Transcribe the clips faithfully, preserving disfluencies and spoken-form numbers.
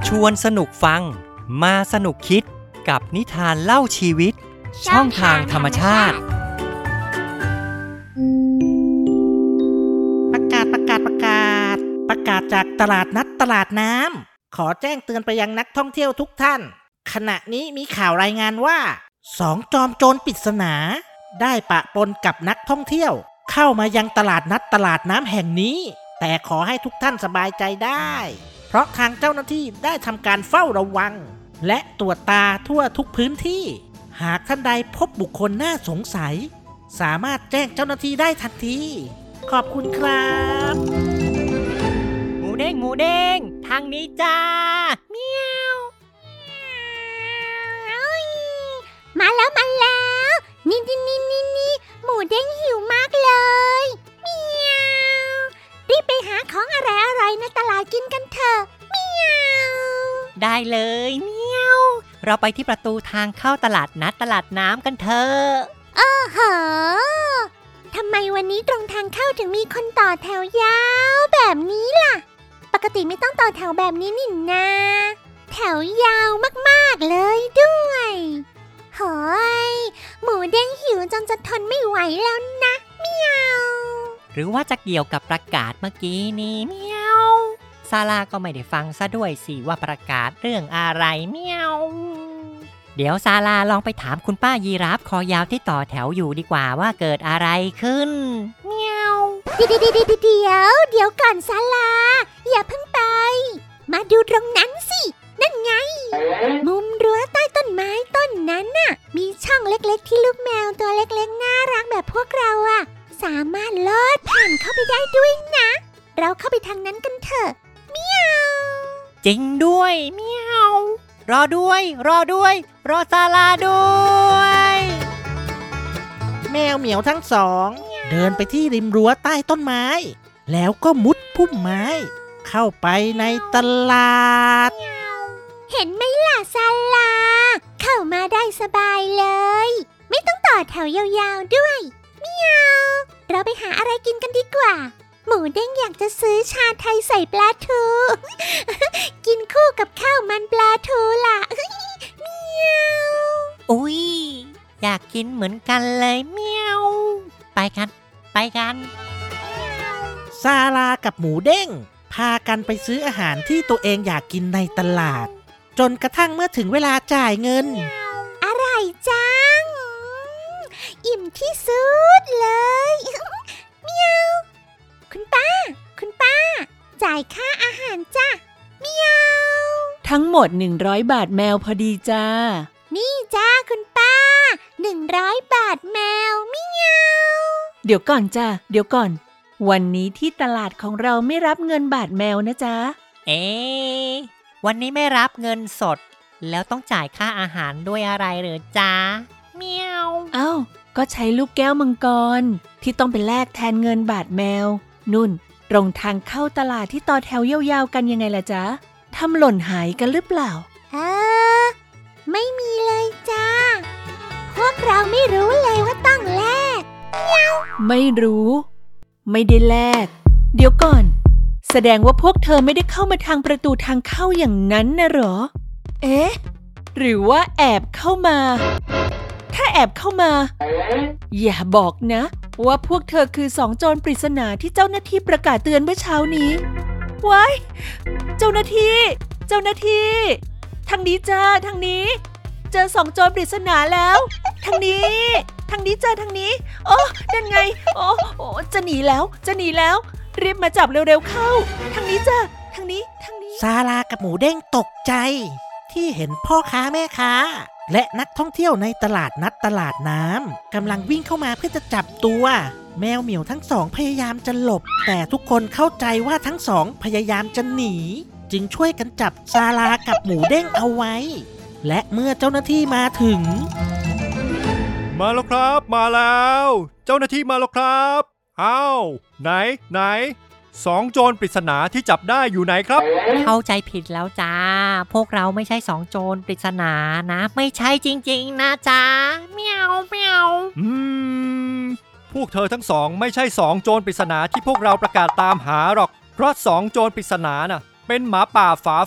ชวนสนุกฟังมาสนุกคิดกับนิทานเล่าชีวิตช่องทางธรรมชาติประกาศประกาศประกาศประกาศจากตลาดนัดตลาดน้ำขอแจ้งเตือนไปยังนักท่องเที่ยวทุกท่านขณะนี้มีข่าวรายงานว่าสองจอมโจรปริศนาได้ปะปนกับนักท่องเที่ยวเข้ามายังตลาดนัดตลาดน้ำแห่งนี้แต่ขอให้ทุกท่านสบายใจได้เพราะทางเจ้าหน้าที่ได้ทำการเฝ้าระวังและตรวจตาทั่วทุกพื้นที่หากท่านใดพบบุคคลน่าสงสัยสามารถแจ้งเจ้าหน้าที่ได้ทันทีขอบคุณครับหมูเด้งหมูเด้งทางนี้จ้าเมียวมาแล้วมาแล้วนี่นี่นี่นี่นี่หมูเด้งหิวมากเลยเมียวรีบไปหาของอะไรอะไรในตลาดกินกันเถอะเมียวได้เลยเมียวเราไปที่ประตูทางเข้าตลาดนัดตลาดน้ำกันเถอะโอ้โหทำไมวันนี้ตรงทางเข้าถึงมีคนต่อแถวยาวแบบนี้ล่ะปกติไม่ต้องต่อแถวแบบนี้นี่นาแถวยาวมากๆเลยด้วยเฮ้ยหมูเด้งหิวจนจะทนไม่ไหวแล้วนะเมียวหรือว่าจะเกี่ยวกับประกาศเมื่อกี้นี้เมียวซาลาก็ไม่ได้ฟังซะด้วยสิว่าประกาศเรื่องอะไรเมียวเดี๋ยวซาลาลองไปถามคุณป้ายีราฟคอยาวที่ต่อแถวอยู่ดีกว่าว่าเกิดอะไรขึ้นเมียวเดี๋ยวเดี๋ยวเดี๋ยวเดี๋ยวก่อนซาลาอย่าเพิ่งไปมาดูตรงนั้นสินั่นไงมุมรั้วใต้ต้นไม้ต้นนั้นน่ะมีช่องเล็กๆที่ลูกแมวตัวเล็กๆน่ารักแบบพวกเราอ่ะสามารถลอดผ่านเข้าไปได้ด้วยนะเราเข้าไปทางนั้นกันเถอะเมียวจริงด้วยเมียวรอด้วยรอด้วยรอซาลาด้วยแมวเหมียวทั้งสองเดินไปที่ริมรั้วใต้ต้นไม้แล้วก็มุดพุ่มไม้เข้าไปในตลาดเห็นไหมล่ะซาลาเข้ามาได้สบายเลยไม่ต้องต่อแถวยาวๆด้วยเมียวเราไปหาอะไรกินกันดีกว่าหมูเด้งอยากจะซื้อชาไทยใส่ปลาทู กินคู่กับข้าวมันปลาทูล่ะเมียวอุ๊ยอยากกินเหมือนกันเลยเมียวไปกันไปกันซาลากับหมูเด้งพากันไปซื้ออาหารที่ตัวเองอยากกินในตลาดจนกระทั่งเมื่อถึงเวลาจ่ายเงินอร่อยจังอิ่มที่สุดเลยเมียวคุณป้าคุณป้าจ่ายค่าอาหารจ้ะเมียวทั้งหมดหนึ่งร้อยบาทแมวพอดีจ้านี่จ้าคุณป้าหนึ่งร้อยบาทแมวเมียวเดี๋ยวก่อนจ้าเดี๋ยวก่อนวันนี้ที่ตลาดของเราไม่รับเงินบาทแมวนะจ๊ะเอ๊ะวันนี้ไม่รับเงินสดแล้วต้องจ่ายค่าอาหารด้วยอะไรเหรอจ๊ะเมียวเอ้าก็ใช้ลูกแก้วมังกรที่ต้องไปแลกแทนเงินบาทแมวนุ่นตรงทางเข้าตลาดที่ต่อแถวยาวๆกันยังไงล่ะจ๊ะทำหล่นหายกันหรือเปล่าเออไม่มีเลยจ้าพวกเราไม่รู้เลยว่าต้องแลกเมียวไม่รู้ไม่ได้แลกเดี๋ยวก่อนแสดงว่าพวกเธอไม่ได้เข้ามาทางประตูทางเข้าอย่างนั้นนะเหรอเอ๊ะหรือว่าแอบเข้ามาถ้าแอบเข้ามาอย่าบอกนะว่าพวกเธอคือสองโจรปริศนาที่เจ้าหน้าที่ประกาศเตือนเมื่อเช้านี้ว้ายเจ้าหน้าที่เจ้าหน้าที่ทางนี้จ้าทางนี้เจอสองโจรปริศนาแล้วทางนี้ทางนี้จ้าทางนี้โอ้นั่นไงโอ้โอ้จะหนีแล้วจะหนีแล้วรีบมาจับเร็วๆเข้าทางนี้จ้าทางนี้ทางนี้ซาลากับหมูเด้งตกใจที่เห็นพ่อค้าแม่ค้าและนักท่องเที่ยวในตลาดนัดตลาดน้ำกำลังวิ่งเข้ามาเพื่อจะจับตัวแมวเหมียวทั้งสองพยายามจะหลบแต่ทุกคนเข้าใจว่าทั้งสองพยายามจะหนีจึงช่วยกันจับซาลากับหมูเด้งเอาไว้และเมื่อเจ้าหน้าที่มาถึงมาแล้วครับมาแล้วเจ้าหน้าที่มาแล้วครับอ้าวไหนไหนสองโจรปริศนาที่จับได้อยู่ไหนครับเข้าใจผิดแล้วจ้าพวกเราไม่ใช่สองโจรปริศนานะไม่ใช่จริงๆนะจ้าเมียวเมียวอืมพวกเธอทั้งสองไม่ใช่สองโจรปริศนาที่พวกเราประกาศตามหาหรอกเพราะสองโจรปริศนาน่ะเป็นหมาป่าฝาแฝด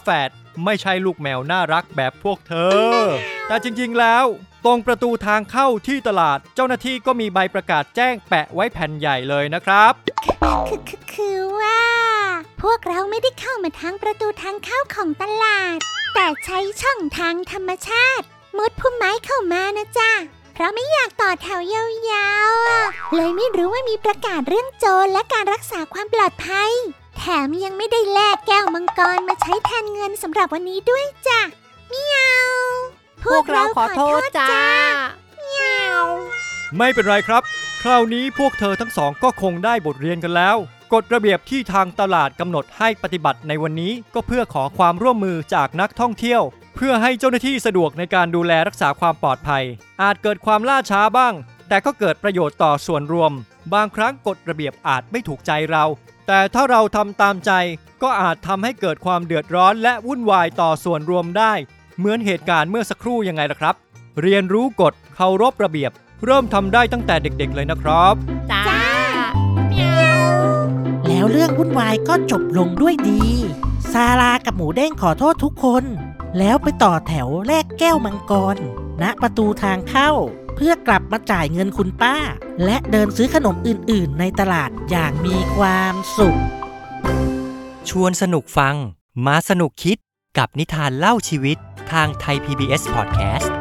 ไม่ใช่ลูกแมวน่ารักแบบพวกเธอแต่จริงๆแล้วตรงประตูทางเข้าที่ตลาดเจ้าหน้าที่ก็มีใบประกาศแจ้งแปะไว้แผ่นใหญ่เลยนะครับคือคือคือว่า พวกเราไม่ได้เข้ามาทางประตูทางเข้าของตลาด แต่ใช้ช่องทางธรรมชาติมุดพุ่มไม้เข้ามานะจ๊ะเพราะไม่อยากต่อแถวยาวๆอะเลยไม่รู้ว่ามีประกาศเรื่องโจรและการรักษาความปลอดภัยแถมยังไม่ได้แลกแก้วมังกรมาใช้แทนเงินสำหรับวันนี้ด้วยจ้ะเมียวพวกเราขอโทษจ้าเมียวไม่เป็นไรครับคราวนี้พวกเธอทั้งสองก็คงได้บทเรียนกันแล้วกฎระเบียบที่ทางตลาดกำหนดให้ปฏิบัติในวันนี้ก็เพื่อขอความร่วมมือจากนักท่องเที่ยวเพื่อให้เจ้าหน้าที่สะดวกในการดูแลรักษาความปลอดภัยอาจเกิดความล่าช้าบ้างแต่ก็เกิดประโยชน์ต่อส่วนรวมบางครั้งกฎระเบียบอาจไม่ถูกใจเราแต่ถ้าเราทำตามใจก็อาจทำให้เกิดความเดือดร้อนและวุ่นวายต่อส่วนรวมได้เหมือนเหตุการณ์เมื่อสักครู่ยังไงล่ะครับเรียนรู้กฎเคารพระเบียบเริ่มทำได้ตั้งแต่เด็กๆเลยนะครับจ้าแล้วเรื่องวุ่นวายก็จบลงด้วยดีซาลากับหมูเด้งขอโทษทุกคนแล้วไปต่อแถวแลกแก้วมังกรณประตูทางเข้าเพื่อกลับมาจ่ายเงินคุณป้าและเดินซื้อขนมอื่นๆในตลาดอย่างมีความสุขชวนสนุกฟังมาสนุกคิดกับนิทานเล่าชีวิตทางไทย พี บี เอส Podcast